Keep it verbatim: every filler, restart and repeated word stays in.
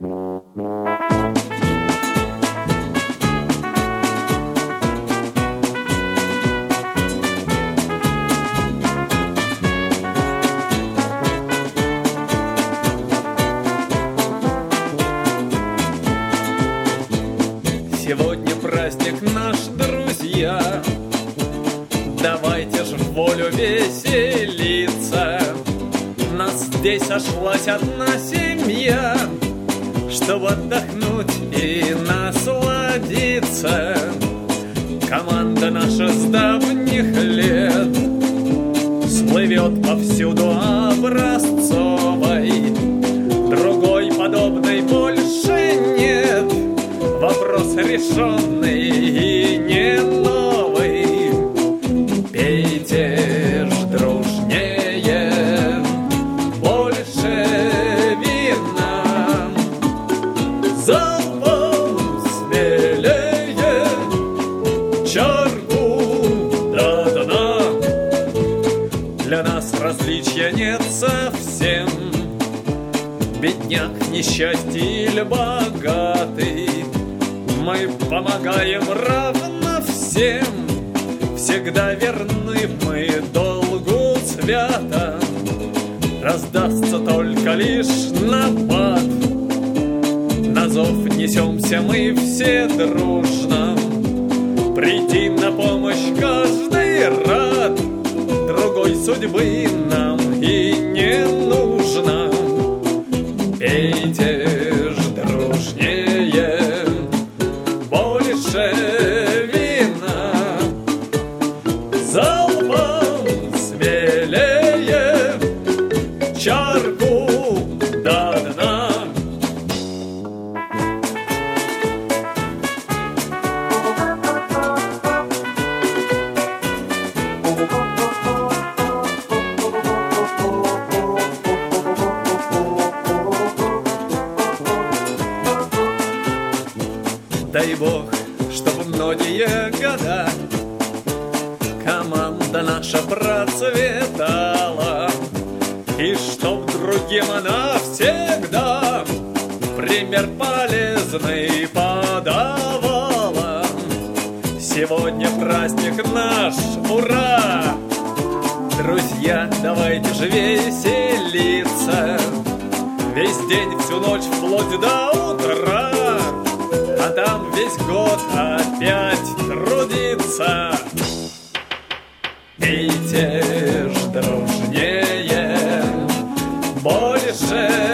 Сегодня праздник наш, друзья, давайте ж в волю веселиться. Нас здесь сошлась одна семья, чтобы отдохнуть и насладиться. Команда наша с давних лет всплывет повсюду образцовой. Другой подобной больше нет. Вопрос решенный и не новый. Пейте ж дружнее, больше вина, залпом смелее, чарку до дна. Для нас различия нет совсем, бедняк, несчастье или богатый. Мы помогаем равно всем, всегда верны мы долгу свято. Раздастся только лишь напад, на зов несемся мы все дружно. Прийти на помощь каждый рад, другой судьбы нам и не нужно. Пейте ж дружнее, больше вина, залпом смелее, чарку до дна. Дай Бог, чтоб многие года команда наша процветала, и чтоб другим она всегда пример полезный подавала. Сегодня праздник наш, ура! Друзья, давайте же веселиться, весь день, всю ночь, вплоть до утра. А там весь год опять трудиться. Пейте ж дружнее, больше